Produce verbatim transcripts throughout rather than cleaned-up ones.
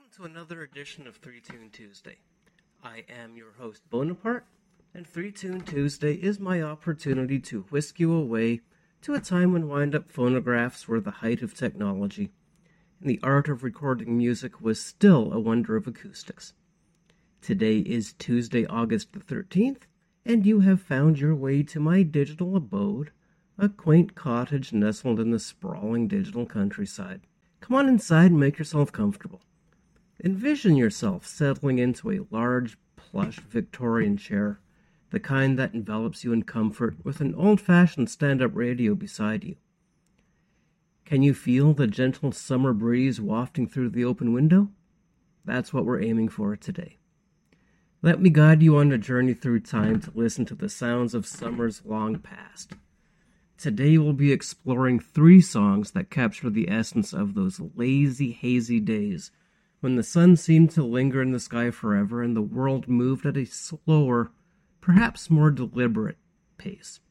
to another edition of Three Tune Tuesday. I am your host, Bonaparte, and Three Tune Tuesday is my opportunity to whisk you away to a time when wind-up phonographs were the height of technology, and the art of recording music was still a wonder of acoustics. Today is Tuesday, August the thirteenth, and you have found your way to my digital abode, a quaint cottage nestled in the sprawling digital countryside. Come on inside and make yourself comfortable. Envision yourself settling into a large, plush Victorian chair, the kind that envelops you in comfort, with an old-fashioned stand-up radio beside you. Can you feel the gentle summer breeze wafting through the open window? That's what we're aiming for today. Let me guide you on a journey through time to listen to the sounds of summers long past. Today we'll be exploring three songs that capture the essence of those lazy, hazy days when the sun seemed to linger in the sky forever and the world moved at a slower, perhaps more deliberate pace.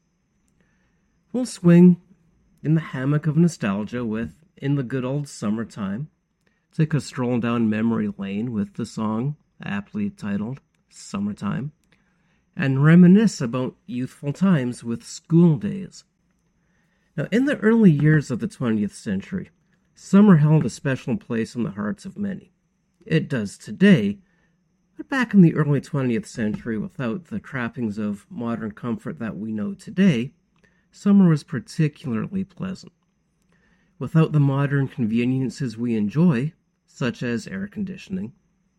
We'll swing in the hammock of nostalgia with In the Good Old Summertime, take a stroll down memory lane with the song aptly titled Summertime, and reminisce about youthful times with School Days. Now, in the early years of the twentieth century, summer held a special place in the hearts of many. It does today, but back in the early twentieth century, without the trappings of modern comfort that we know today, summer was particularly pleasant. Without the modern conveniences we enjoy, such as air conditioning,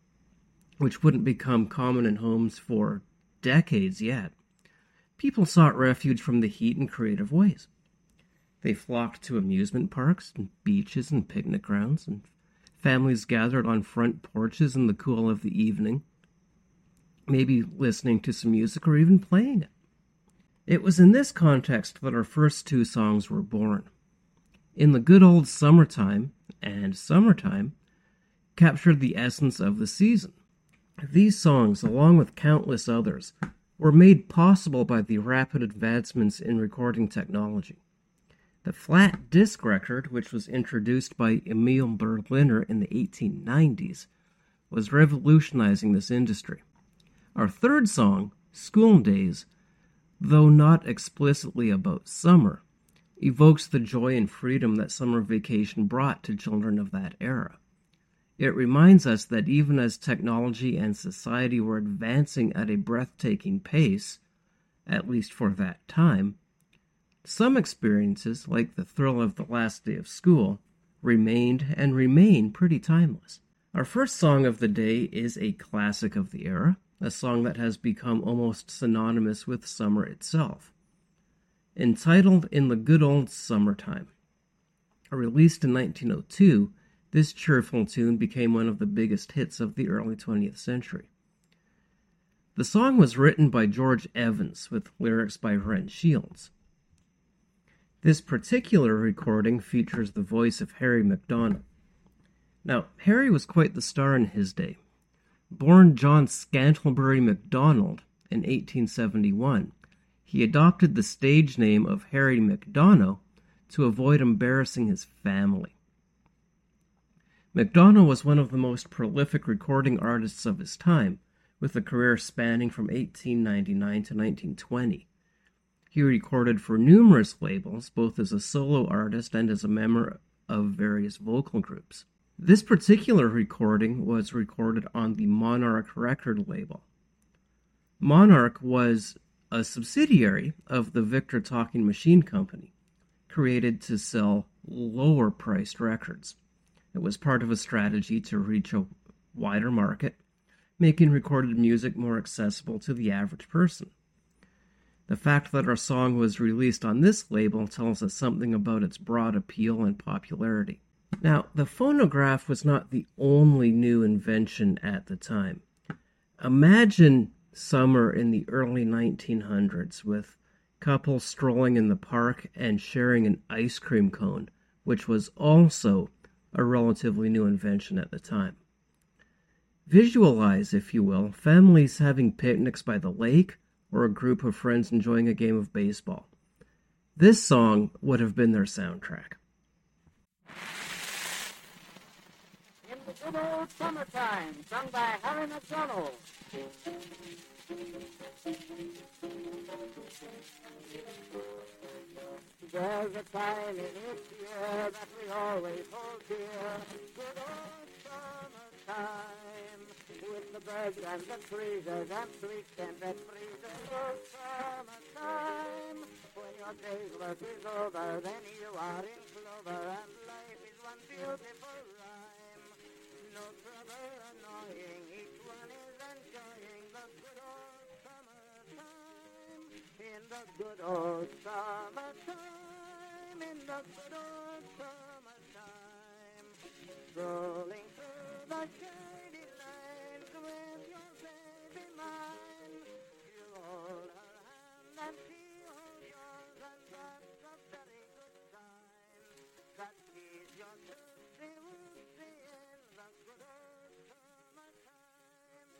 which wouldn't become common in homes for decades yet, people sought refuge from the heat in creative ways. They flocked to amusement parks and beaches and picnic grounds, and families gathered on front porches in the cool of the evening, maybe listening to some music or even playing it. It was in this context that our first two songs were born. In the Good Old Summertime and Summertime captured the essence of the season. These songs, along with countless others, were made possible by the rapid advancements in recording technology. The flat disc record, which was introduced by Emil Berliner in the eighteen nineties, was revolutionizing this industry. Our third song, School Days, though not explicitly about summer, evokes the joy and freedom that summer vacation brought to children of that era. It reminds us that even as technology and society were advancing at a breathtaking pace, at least for that time, some experiences, like the thrill of the last day of school, remained and remain pretty timeless. Our first song of the day is a classic of the era, a song that has become almost synonymous with summer itself. Entitled In the Good Old Summertime. Released in nineteen oh two, this cheerful tune became one of the biggest hits of the early twentieth century. The song was written by George Evans with lyrics by Ren Shields. This particular recording features the voice of Harry MacDonald. Now, Harry was quite the star in his day. Born John Scantlebury MacDonald in eighteen seventy-one, he adopted the stage name of Harry MacDonough to avoid embarrassing his family. MacDonough was one of the most prolific recording artists of his time, with a career spanning from eighteen ninety-nine to nineteen twenty. He recorded for numerous labels, both as a solo artist and as a member of various vocal groups. This particular recording was recorded on the Monarch record label. Monarch was a subsidiary of the Victor Talking Machine Company, created to sell lower-priced records. It was part of a strategy to reach a wider market, making recorded music more accessible to the average person. The fact that our song was released on this label tells us something about its broad appeal and popularity. Now, the phonograph was not the only new invention at the time. Imagine summer in the early nineteen hundreds with couples strolling in the park and sharing an ice cream cone, which was also a relatively new invention at the time. Visualize, if you will, families having picnics by the lake or a group of friends enjoying a game of baseball. This song would have been their soundtrack. In the Good Old Summertime, sung by Harry McDonald. There's a time in each year that we always hold dear. Good old summertime, with the birds and the breezes and sweet scented breezes. Good summertime, when your day's work is over, then you are in clover and life is one beautiful rhyme. No trouble annoying, each one is enjoying the good old summertime. In the good old summertime, in the good old summertime, strolling through the shady lanes with your baby mine. You hold her hand and she holds yours, and that's a very good sign. That she's your Tuesday-Woosey in the good old summertime.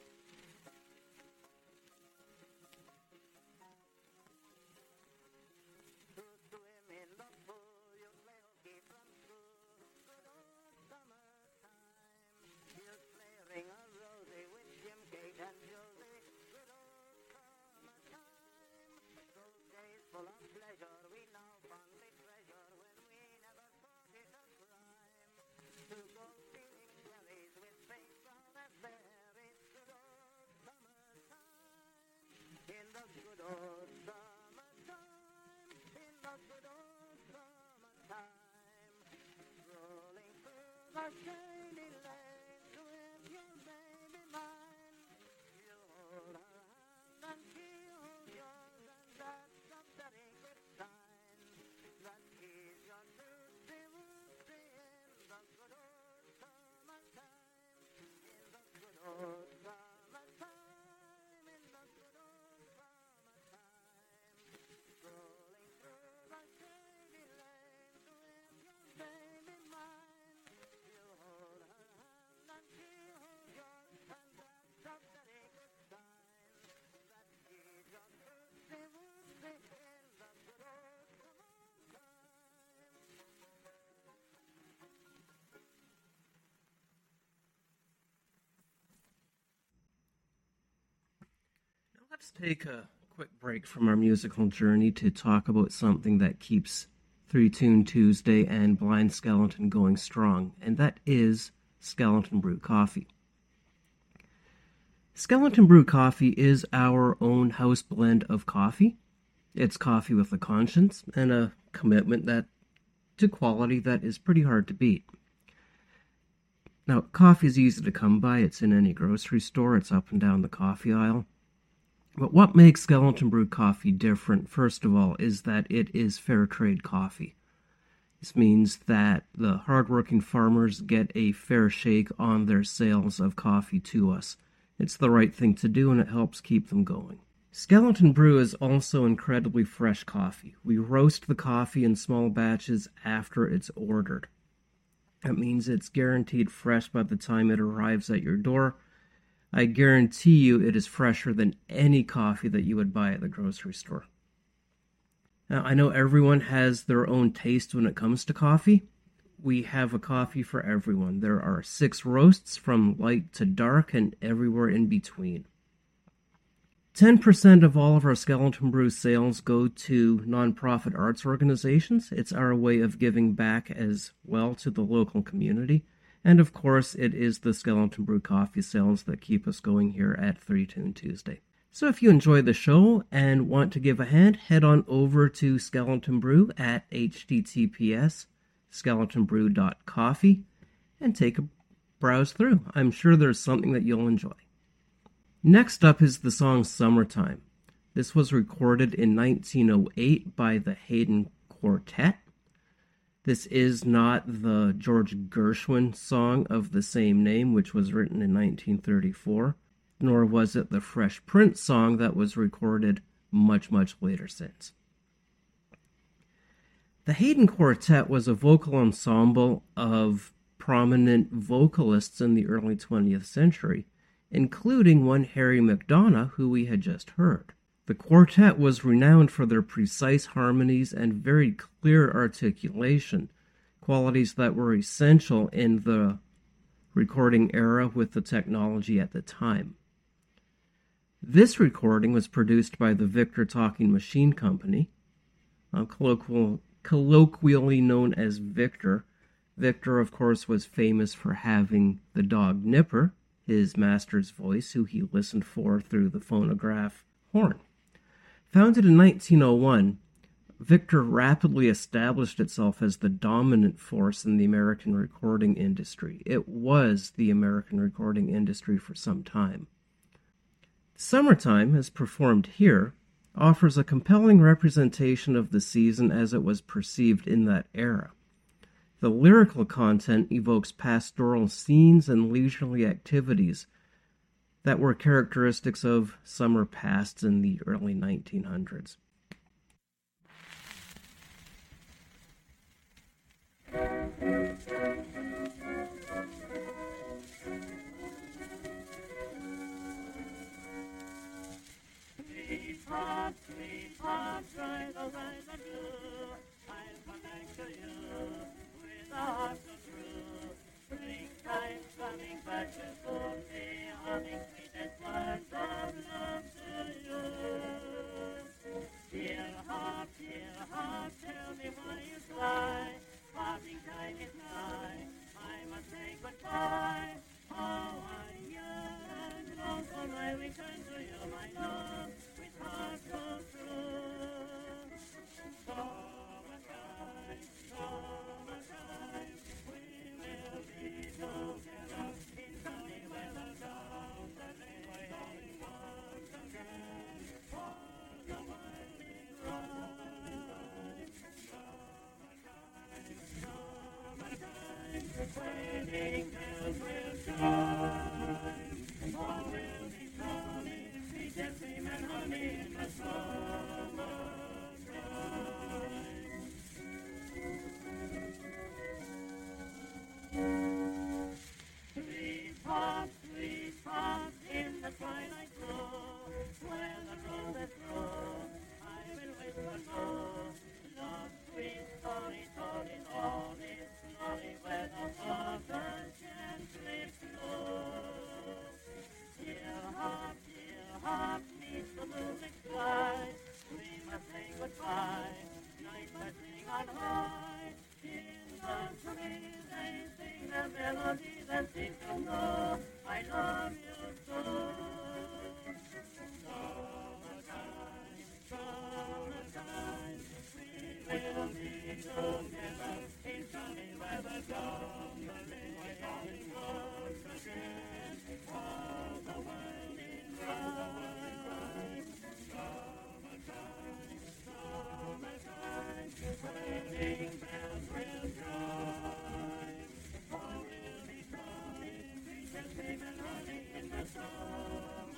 To swim in the pool, you play hooky from school. Good old summertime. You play ring a rosy with Jim, Kate, and Josie. Good old summertime. Those days full of pleasure we now fondly treasure when we never thought it a crime to go stealing jellies with baseball and berries. Good old summertime. In the good old summertime, in the good old summertime, rolling through the shady lanes with your baby mine. You hold her hand and she holds yours, and that's a very good sign. That she's your Tuesday-Woosey in the good old summertime. In the good old summertime, in the good old summertime, strolling through the shady lanes with your baby mine. You hold her hand and she holds yours, and that's a very good sign. That she's your Tuesday-Woosey in the good old summertime. Now let's take a quick break from our musical journey to talk about something that keeps Three Tune Tuesday and Blind Skeleton going strong, and that is Skeleton Brew Coffee. Skeleton Brew Coffee is our own house blend of coffee. It's coffee with a conscience and a commitment that to quality that is pretty hard to beat. Now, coffee is easy to come by. It's in any grocery store. It's up and down the coffee aisle. But what makes Skeleton Brew Coffee different, first of all, is that it is fair trade coffee. This means that the hardworking farmers get a fair shake on their sales of coffee to us. It's the right thing to do, and it helps keep them going. Skeleton Brew is also incredibly fresh coffee. We roast the coffee in small batches after it's ordered. That means it's guaranteed fresh by the time it arrives at your door. I guarantee you it is fresher than any coffee that you would buy at the grocery store. Now, I know everyone has their own taste when it comes to coffee. We have a coffee for everyone. There are six roasts from light to dark and everywhere in between. ten percent of all of our Skeleton Brew sales go to nonprofit arts organizations. It's our way of giving back as well to the local community. And of course, it is the Skeleton Brew coffee sales that keep us going here at Three Tune Tuesday. So if you enjoy the show and want to give a hand, head on over to Skeleton Brew at h t t p s skeleton brew dot coffee and take a browse through. I'm sure there's something that you'll enjoy. Next up is the song Summertime. This was recorded in nineteen oh eight by the Haydn Quartet. This is not the George Gershwin song of the same name, which was written in nineteen thirty-four, nor was it the Fresh Prince song that was recorded much, much later since. The Haydn Quartet was a vocal ensemble of prominent vocalists in the early twentieth century, including one Harry McDonough, who we had just heard. The quartet was renowned for their precise harmonies and very clear articulation, qualities that were essential in the recording era with the technology at the time. This recording was produced by the Victor Talking Machine Company, uh, colloquial, colloquially known as Victor. Victor, of course, was famous for having the dog Nipper, his master's voice, who he listened for through the phonograph horn. Founded in nineteen oh one, Victor rapidly established itself as the dominant force in the American recording industry. It was the American recording industry for some time. Summertime, as performed here, offers a compelling representation of the season as it was perceived in that era. The lyrical content evokes pastoral scenes and leisurely activities that were characteristics of summer pasts in the early nineteen hundreds. Sweetheart, sweetheart, try the ride and do. I'll connect to you with a heart so true. Springtime coming back to school, the humming sweetest words of love to you. Dear heart, dear heart, tell me why you cry. Parting time is nigh, I must say goodbye. Oh, I yearn and long for my return to you, my love. Heart so true. Summertime, summertime, we will be together in sunny weather down the lane. Darling, once again, for the world is right. Summertime, summertime, wedding bells will chime. All will be sunny, sweet and cream and honey in the summertime. Sweetheart, sweetheart, in the twilight glow, where the roses grow, I will whisper low, love's sweet story told in all this glory, where the waters gently flow. Dear heart, dear heart, meet the moving sky. We must say goodbye. Night must sing on high. In the trees they sing the melody that seems to know I love you so. Summertime, summertime, we will be together in sunny weather down the lane. Darling, once again, all the world is right. Summertime, summertime, wedding bells will chime. All will be sunny, sweet and cream and honey in the summertime.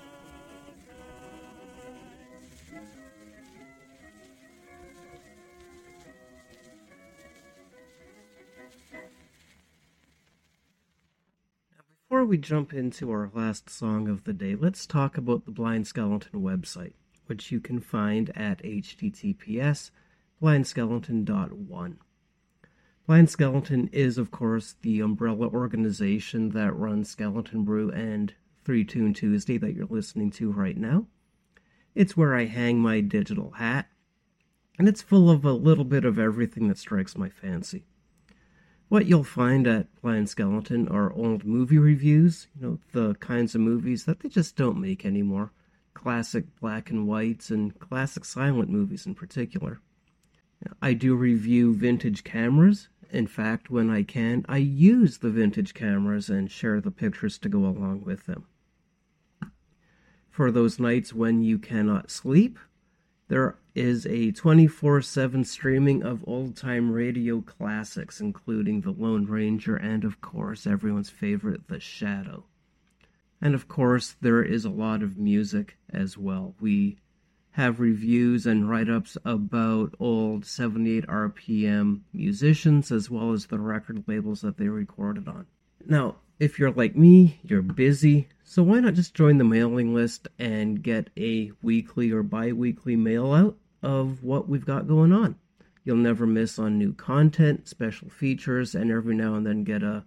Before we jump into our last song of the day, let's talk about the Blind Skeleton website, which you can find at h t t p s blind skeleton dot one. Blind Skeleton is, of course, the umbrella organization that runs Skeleton Brew and three Tune Tuesday that you're listening to right now. It's where I hang my digital hat, and it's full of a little bit of everything that strikes my fancy. What you'll find at Blind Skeleton are old movie reviews, you know, the kinds of movies that they just don't make anymore. Classic black and whites and classic silent movies in particular. I do review vintage cameras. In fact, when I can, I use the vintage cameras and share the pictures to go along with them. For those nights when you cannot sleep, there is a twenty-four seven streaming of old-time radio classics, including The Lone Ranger and, of course, everyone's favorite, The Shadow. And, of course, there is a lot of music as well. We have reviews and write-ups about old seventy-eight R P M musicians, as well as the record labels that they recorded on. Now, if you're like me, you're busy, so why not just join the mailing list and get a weekly or bi-weekly mail out of what we've got going on. You'll never miss on new content, special features, and every now and then get a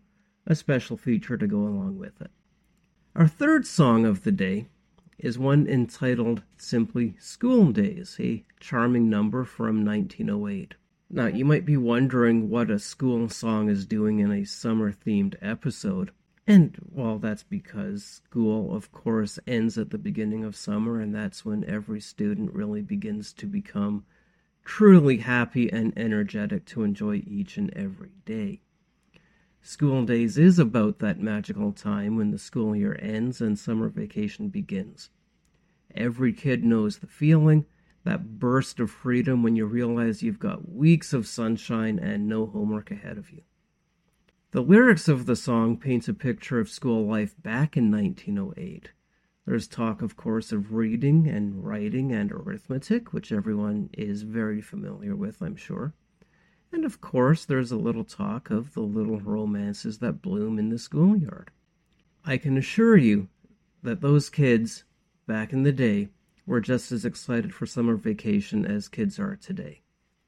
a special feature to go along with it. Our third song of the day is one entitled simply School Days, a charming number from nineteen oh eight. Now, you might be wondering what a school song is doing in a summer-themed episode. And, well, that's because school, of course, ends at the beginning of summer, and that's when every student really begins to become truly happy and energetic to enjoy each and every day. School Days is about that magical time when the school year ends and summer vacation begins. Every kid knows the feeling, that burst of freedom when you realize you've got weeks of sunshine and no homework ahead of you. The lyrics of the song paint a picture of school life back in nineteen oh eight. There's talk, of course, of reading and writing and arithmetic, which everyone is very familiar with, I'm sure. And of course, there's a little talk of the little romances that bloom in the schoolyard. I can assure you that those kids, back in the day, were just as excited for summer vacation as kids are today.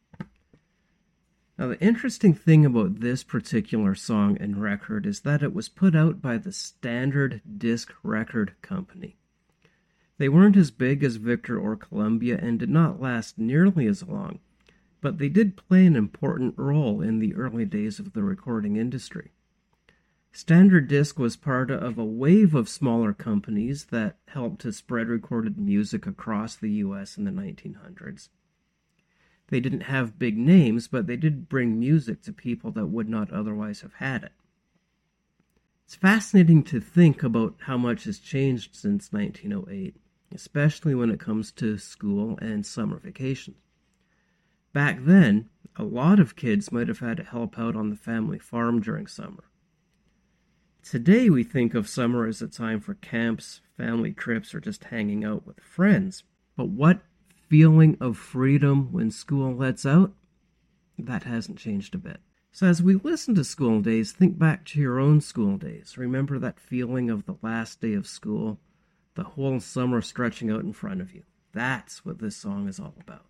Now, the interesting thing about this particular song and record is that it was put out by the Standard Disc Record Company. They weren't as big as Victor or Columbia and did not last nearly as long, but they did play an important role in the early days of the recording industry. Standard Disc was part of a wave of smaller companies that helped to spread recorded music across the U S in the nineteen hundreds. They didn't have big names, but they did bring music to people that would not otherwise have had it. It's fascinating to think about how much has changed since nineteen oh eight, especially when it comes to school and summer vacations. Back then, a lot of kids might have had to help out on the family farm during summer. Today we think of summer as a time for camps, family trips, or just hanging out with friends. But what feeling of freedom when school lets out? That hasn't changed a bit. So as we listen to School Days, think back to your own school days. Remember that feeling of the last day of school, the whole summer stretching out in front of you. That's what this song is all about.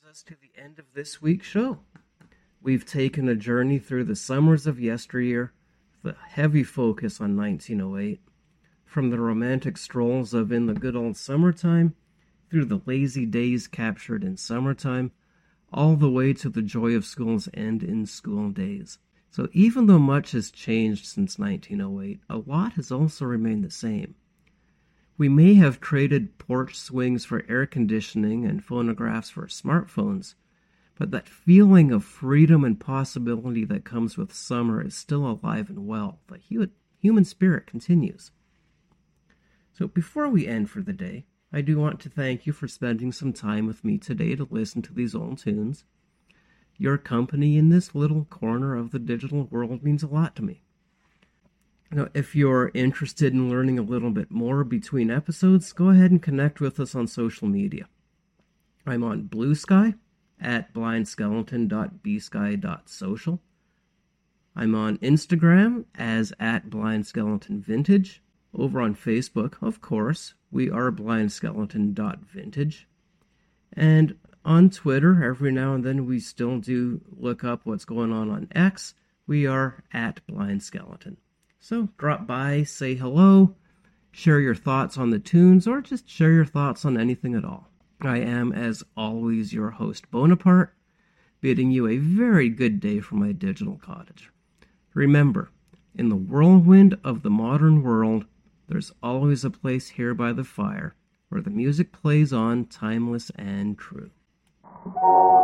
brings us to the end of this week's show. We've taken a journey through the summers of yesteryear, with a heavy focus on nineteen oh eight, from the romantic strolls of In the Good Old Summertime, through the lazy days captured in summertime, all the way to the joy of school's end in school days. So even though much has changed since nineteen oh eight, a lot has also remained the same. We may have traded porch swings for air conditioning and phonographs for smartphones, but that feeling of freedom and possibility that comes with summer is still alive and well. The hu- human spirit continues. So before we end for the day, I do want to thank you for spending some time with me today to listen to these old tunes. Your company in this little corner of the digital world means a lot to me. Now, if you're interested in learning a little bit more between episodes, go ahead and connect with us on social media. I'm on Blue Sky at blind skeleton dot b sky dot social. I'm on Instagram as at blindskeletonvintage. Over on Facebook, of course, we are blind skeleton dot vintage. And on Twitter, every now and then we still do look up what's going on on X. We are at blindskeleton. So drop by, say hello, share your thoughts on the tunes, or just share your thoughts on anything at all. I am, as always, your host, Bonaparte, bidding you a very good day from my digital cottage. Remember, in the whirlwind of the modern world, there's always a place here by the fire where the music plays on, timeless and true.